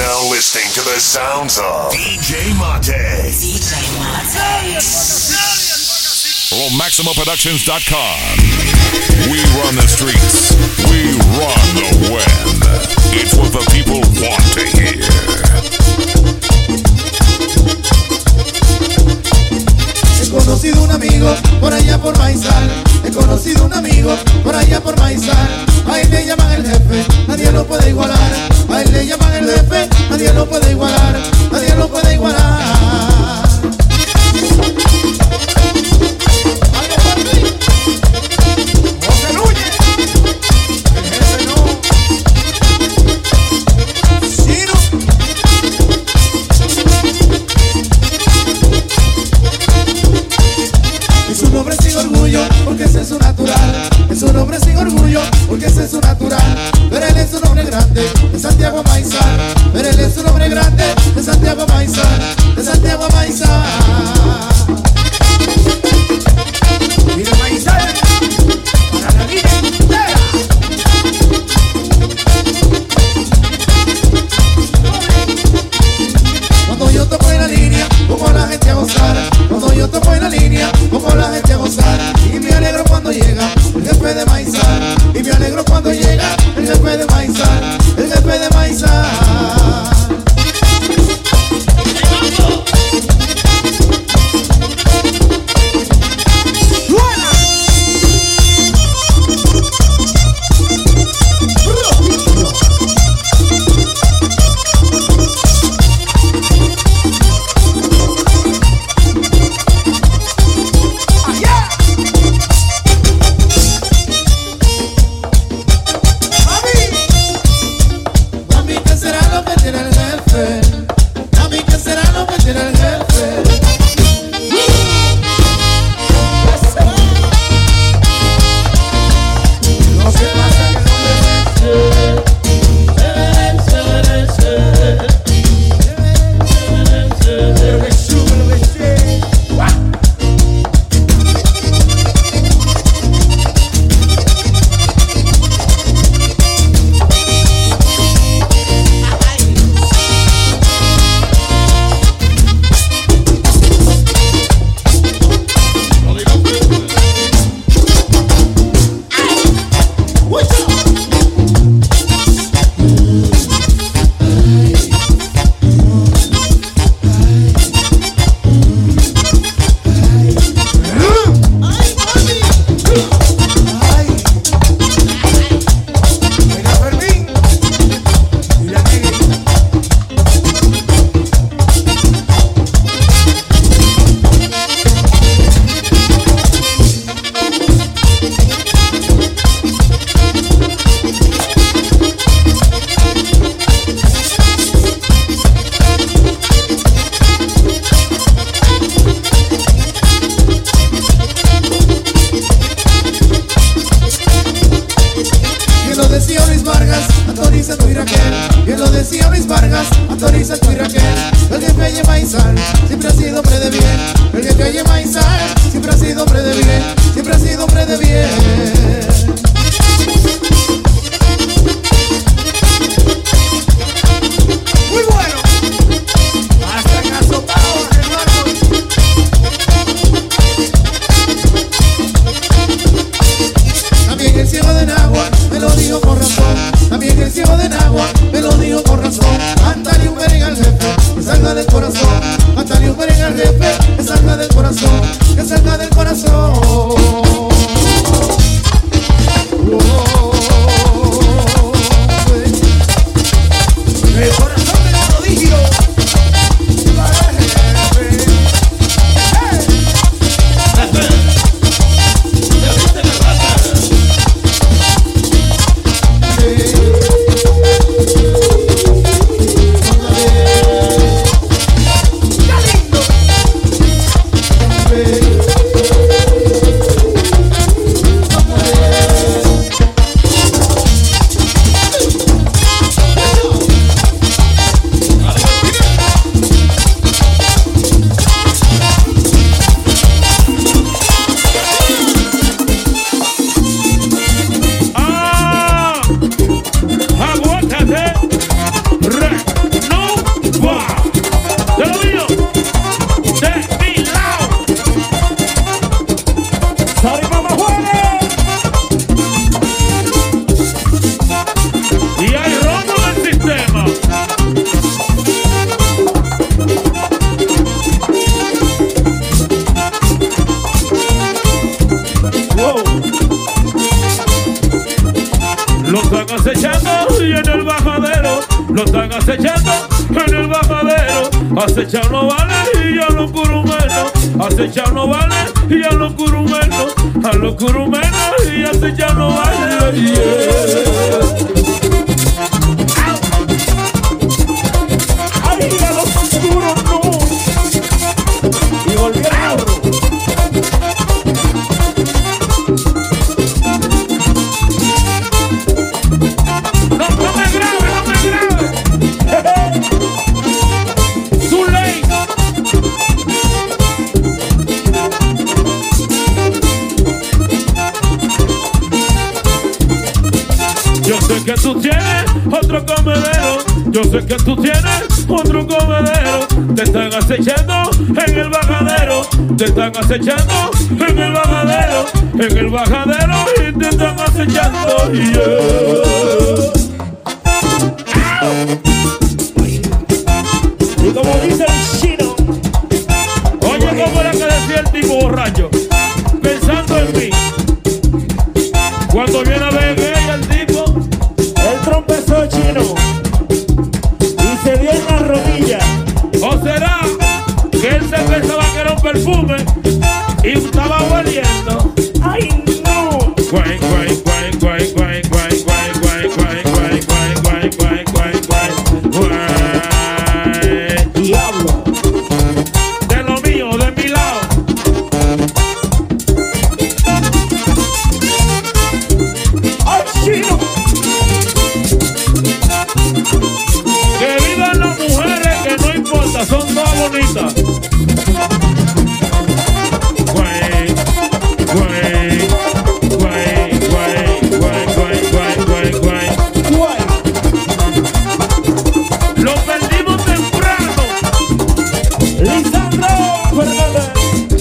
now listening to the sounds of DJ Mate. DJ Mate. From MaximoProductions.com. We run the streets. We run the web. It's what the people want to hear. He conocido un amigo por allá por Maizal. He conocido un amigo por allá por Maizal. A él le llaman el jefe, nadie lo puede igualar. A él le llaman el jefe, nadie lo puede igualar. Nadie lo puede igualar. José Núñez, el jefe no. Chino. Es un hombre sin orgullo, porque ese es su natural. Es un hombre sin orgullo, porque ese es su natural. Pero él es un hombre grande, de Santiago Maizal. Pero él es un hombre grande, de Santiago Maizal. De Santiago Maizal. Mire Maizal, para la vida entera. Cuando yo toco en la línea, pongo a la gente a gozar. Cuando yo toco en la línea, pongo a la gente a gozar. Y me alegro cuando llega el jefe de Maizal. Y me alegro cuando llega el jefe de Maizal. El jefe de Maizal. No acechando y en el bajadero lo están acechando en el bajadero. Acechar no vale y a los curumenos. Acechar no vale y a los curumenos. A los curumenos y acechar no vale. Ay, a los oscuros no. Y volví a burro. Yo sé que tú tienes otro comedero. Yo sé que tú tienes otro comedero. Te están acechando en el bajadero. Te están acechando en el bajadero. En el bajadero y te están acechando. Y como dice el chino, oye, ¿cómo era que decía el tipo borracho? Pensando en mí. Cuando viene a ver ella el tipo, el trompezó chino y se dio en la rodilla. ¿o será que él se pensaba que era un perfume y estaba oliendo? ¡Ay, no! Guay, guay, guay, guay, guay, guay, guay, guay, guay, guay, guay, guay, guay, guay, guay. ¡Diablo! De lo mío, de mi lado. ¡Ay, chino! Que vivan las mujeres, que no importa, son todas bonitas. Guay, guay, guay, guay, guay, guay, guay, guay, guay. ¡Guay! Lo perdimos temprano. ¡Lisandro Fernández!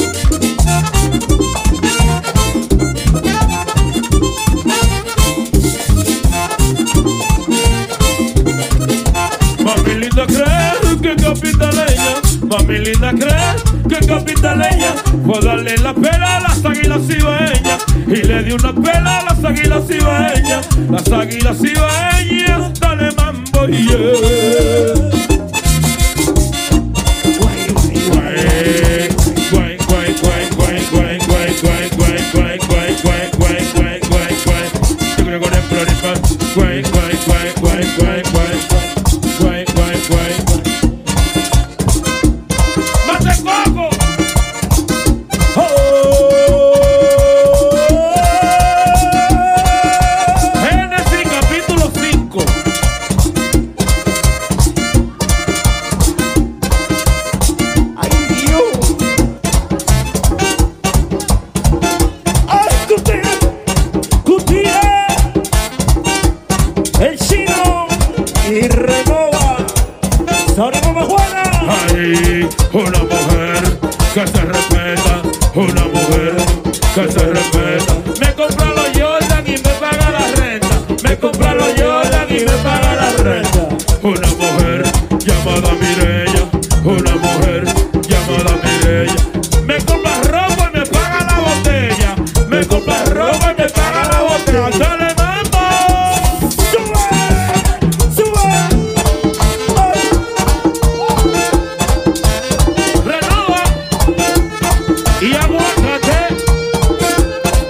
Mami linda cree que capitaleña. Mami linda cree que capitaleña. Fue darle la pela a las águilas cibaeñas. Y le di una pela a las águilas cibaeñas. Las águilas cibaeñas, dale mambo, yeah. Guay, guay, guay, guay, guay, guay, guay, guay, guay, guay, guay, guay, guay, guay, guay, guay. Yo creo que con el floripa. Guay, guay, guay, guay, guay, guay. Guay, guay, guay. ¡Mate coco! Génesis capítulo 5. ¡Ay, Dios! ¡Ay, Gutiérrez! El chino y Renova. ¡Sonemos más buena! Ay, una mujer que se respeta, una mujer que se respeta. Me compra los Jordan y me paga la renta. Me compra los Jordan y me paga la renta. Una mujer llamada Mireya, una mujer llamada Mireya. Me compra ropa y me paga la botella. Me compra ropa y me paga la botella. ¡Dale, mambo! ¡Sube! ¡Sube! ¡Ay! Renova y aguántate.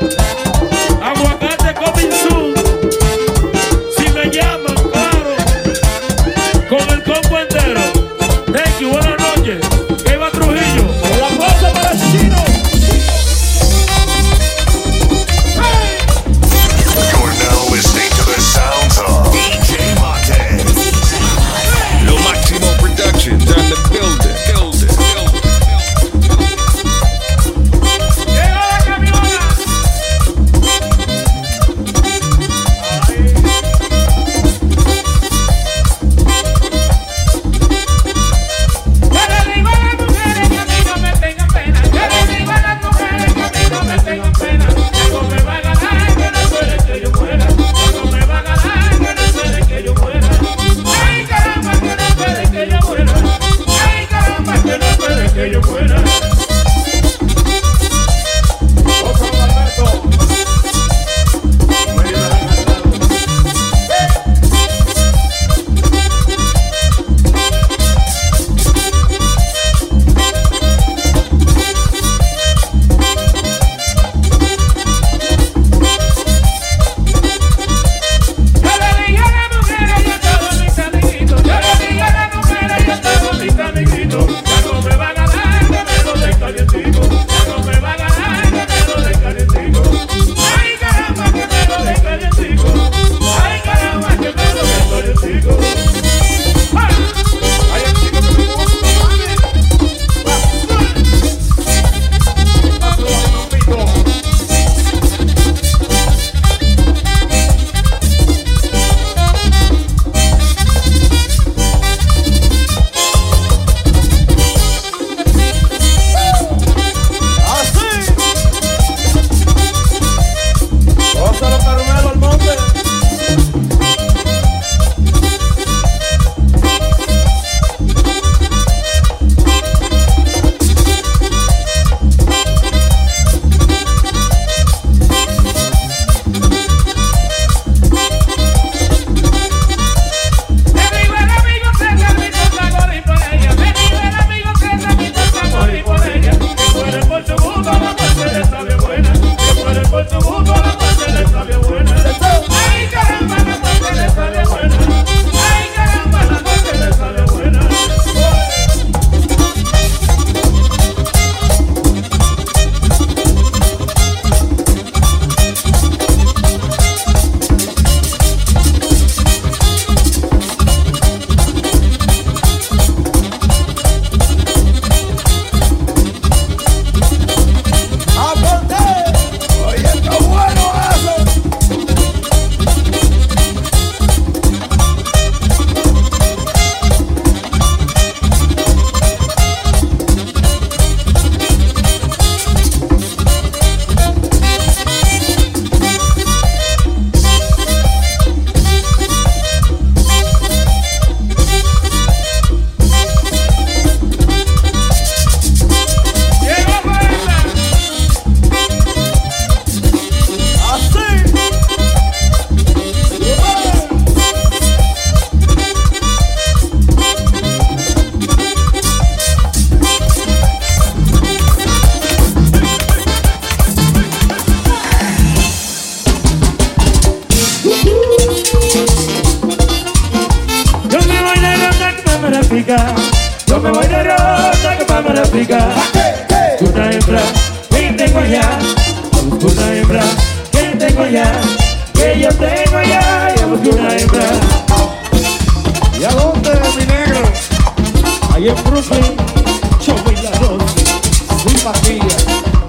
África. Yo me voy de ronda que vamos a África. Una hembra que tengo allá, busco una hembra que tengo allá, que yo tengo allá, yo busco una hembra. ¿Y a dónde, mi negro? Ahí en Brooklyn, yo voy la dos, Sin pastillas.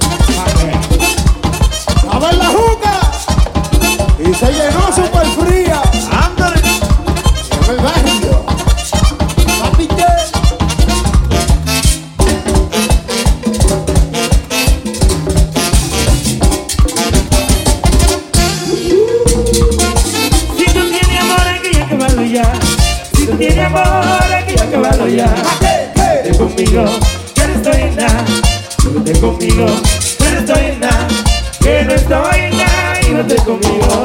A ver la juca. Y se llenó super fría. Ándale, En el barrio. Papi, ¿qué? si tú tienes amor aquí ya acabalo ya. Si tú tienes amor aquí ya acabalo ya. Vete conmigo, que no estoy en nada. Vete conmigo, que no estoy en nada. Que no estoy en nada y vete conmigo.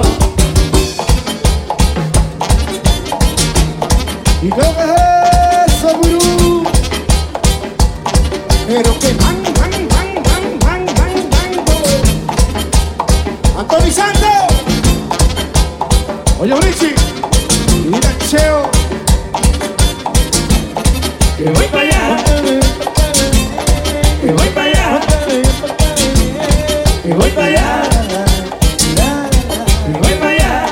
¿Y qué es eso, gurú? Pero que Anthony Santos. Oye, Richie. Mira, Cheo. Que voy para allá, que voy para allá, que voy para allá, que voy para allá.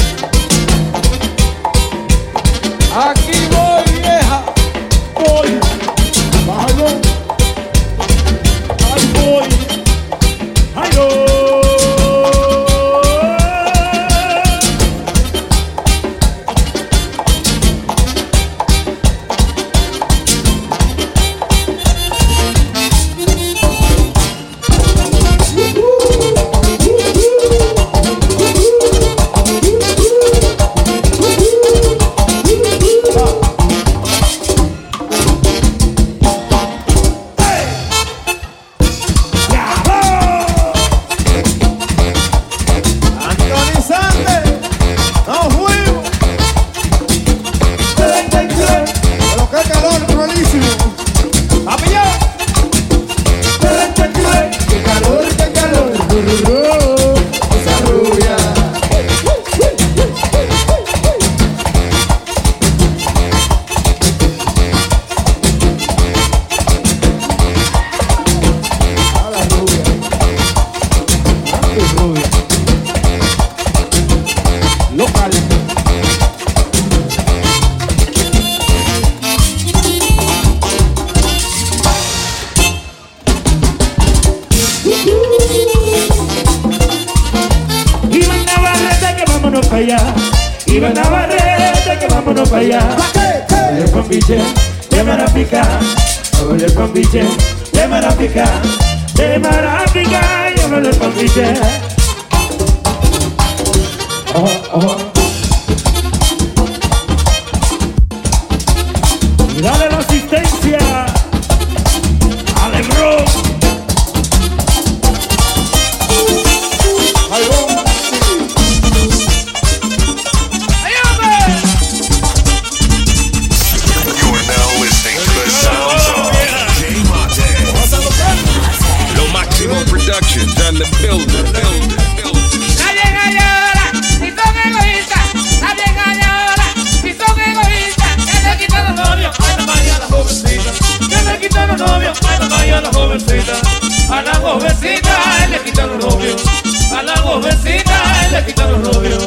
Aquí voy, vieja. Voy. Bájalo. Ahí voy, ay no. Anthony Santos, nos fuimos. Pero qué calor, cruelísimo. Papi, yo. Qué calor, esa rubia. A la rubia. Qué rubia. Local. Iván Navarrete que vámonos para allá, Iván Navarrete que vámonos para allá. Oye con biche, de Marapica, oye con biche, de Marapica, de Marapica, yo me lo con biche. Y dale la asistencia a Lebron. Ahí va. You're now listening to the sounds of J Mate. Lo Máximo Productions and the building. Nadie engaña ahora, si son egoístas. Nadie engaña ahora, si son egoístas. Que le quitan los novios, ay mamá y a la jovencita. Que le quitan los novios, ay mamá y a la jovencita. A la jovencita, él le quitan los novios. A la jovencita, él le quitan los novios.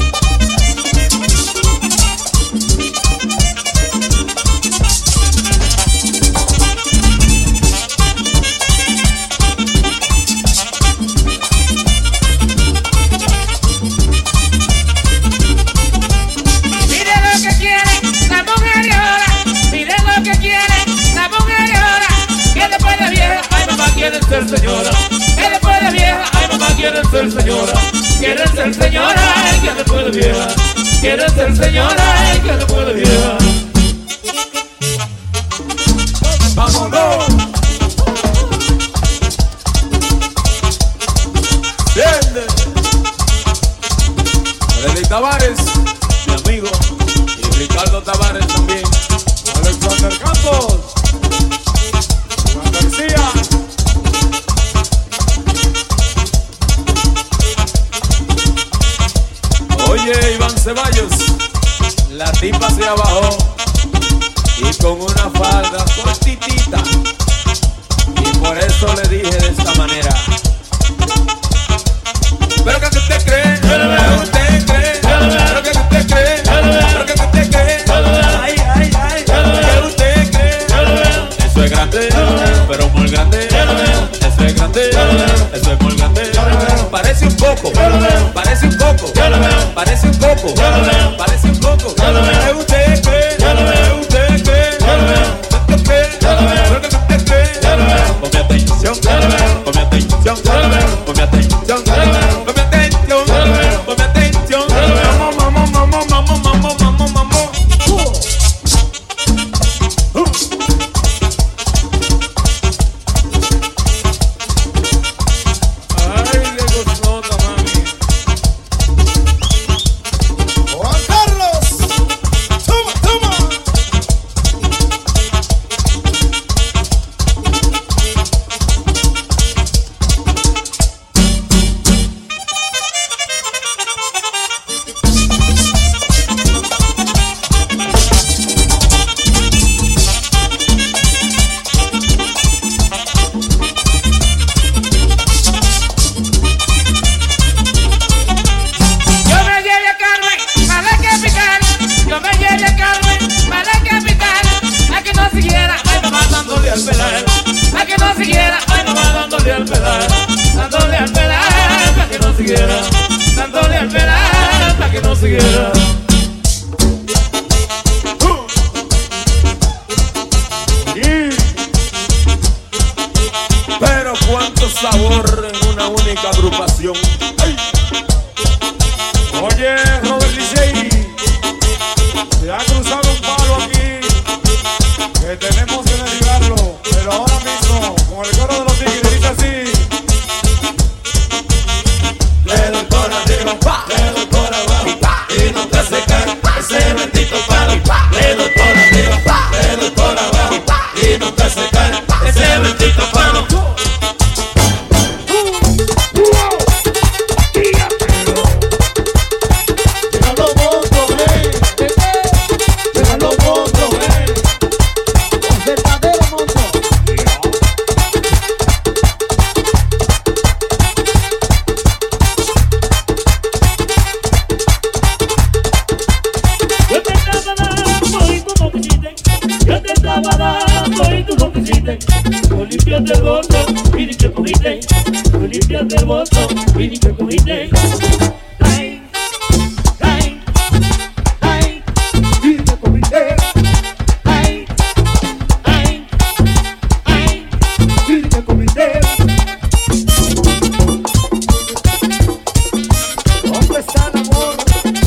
Miren lo que quieren la mujer y ahora. Miren lo que quieren la mujer y ahora. Que después de vieja, ay mamá quieren ser señora. Que después de vieja, ay mamá quieren ser señora. Quieren ser señora, ay que después de vieja. Quieren ser señora, ay que después de vieja. ¡Vámonos! Bien. Freddy Tavares, mi amigo, y Ricardo Tavares también. Alexander Campos, Juan García. Oye, Iván Ceballos, la tipa se abajó. y con una falda cortitita. Y por eso le dije de esta manera. Pero que usted cree, pero usted cree, pero que usted cree, pero que usted cree, ay, ay, ay, que usted cree. Eso es grande, pero muy grande. Eso es grande, eso es muy grande. Parece un coco, parece un coco, parece un coco, parece un coco. Que usted cree, que usted cree, usted cree, pero que usted cree. Ponme atención, ponme atención, ponme atención, ponme atención, ponme atención. Vamos, vamos, vamos, vamos, vamos, vamos. Ay, qué gozota, mami. Juan Carlos, toma, toma. Yo me llevé a Carmen a la capital. Yo me llevé a Carmen a la capital. A que no siguiera, ay mamá dándole al pedal. A que no siguiera, ay mamá dándole al pedal. Dándole al pedal, para que no siguiera. Dándole al pedal, para que no siguiera. Pero cuánto sabor en una única agrupación. ¡Ay! Oye, Robert DJ, se ha cruzado un palo aquí que tenemos que derribarlo, pero ahora mismo, con el coro de los tigres, dice así. Le doy por arriba, pa, le doy por abajo, pa, y nunca se cae ese bendito palo. Le doy por arriba, pa, le doy por abajo, pa, y nunca se cae ese bendito palo. Yo te estaba dando y tú no quisiste. Tú limpiaste el bolso y ni te cogiste. Tú limpiaste el bolso y ni te cogiste. Ay, ay, ay, y ni te cogiste. Ay, ay, ay, y ni te cogiste. ¿Dónde está el amor?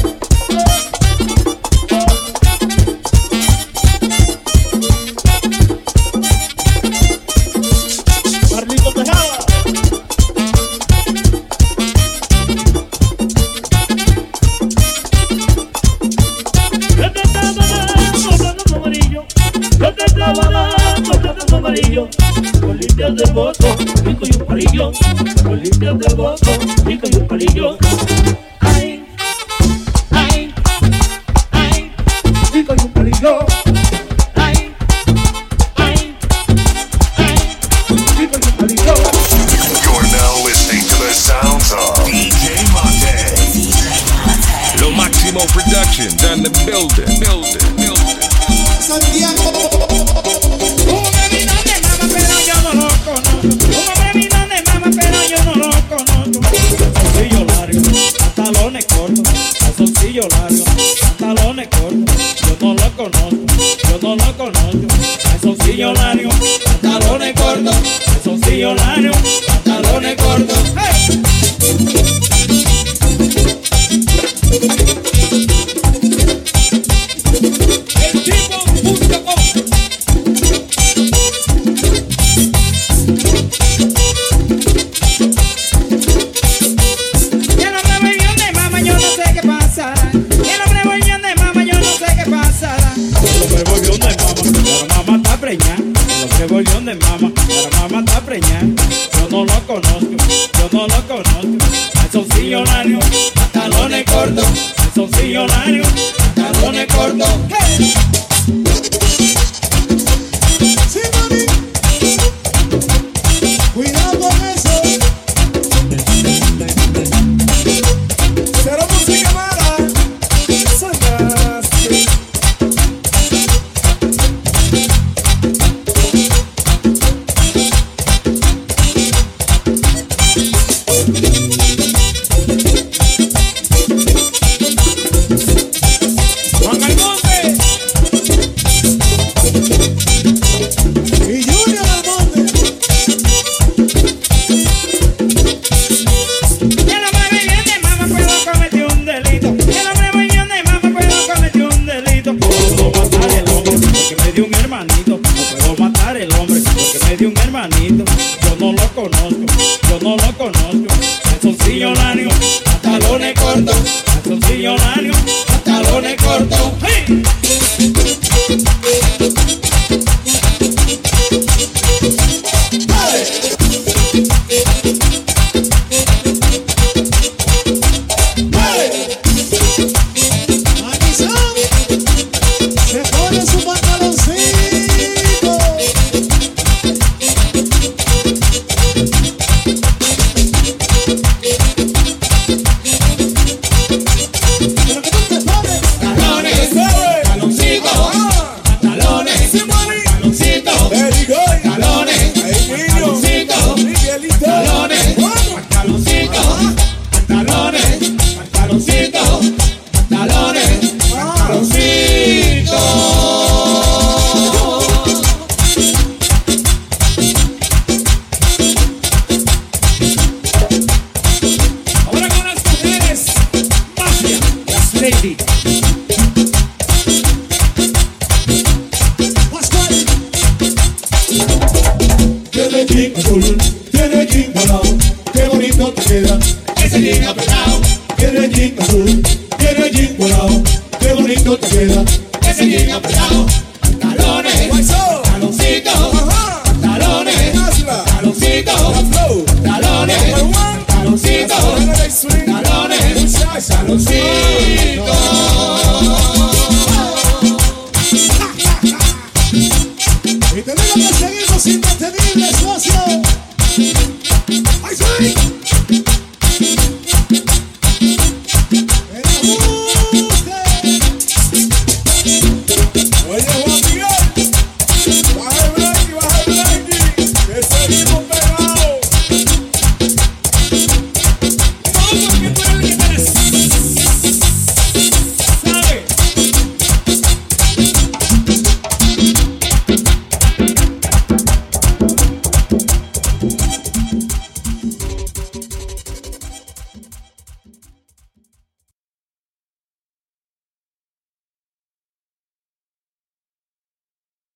Carlito Tejada. Yo te estaba dando plátano amarillo. Yo te estaba dando plátano amarillo. Con limpias del voto, pico y un palillo. Con limpias del voto, pico y un palillo. Ay, ay, ay, pico y un palillo. Ay, ay, ay, pico y un palillo. You're now listening to the sounds of DJ Monte. Lo Máximo Productions and the building. Santiago. Un hombre vino de mama, pero yo no lo conozco. Un hombre vino de mama, pero yo no lo conozco. Calzoncillo largo, pantalones cortos, calzoncillo largo, pantalones cortos, yo no lo conozco, yo no lo conozco. Calzoncillo largo, pantalones cortos, calzoncillo largo, pantalones cortos. ¡Hey! El tipo.com. Y el hombre bebió de mama, yo no sé qué pasará. Y el hombre bebió de mama, yo no sé qué pasará. El hombre volvió de mama, la mamá está preñada. El hombre volvió de mama, la mamá está preñada. Yo no lo conozco, yo no lo conozco. Calzoncillo largo, pantalones cortos, calzoncillo largo, pantalones cortos. ¡Hey! de un hermanito, yo no lo conozco. Calzoncillo largo, pantalones cortos, calzoncillo largo, pantalones cortos. ¡Hey! Tiene jean morado, qué bonito te queda ese jean apretado. Tiene jean azul, tiene jean morado, qué bonito te queda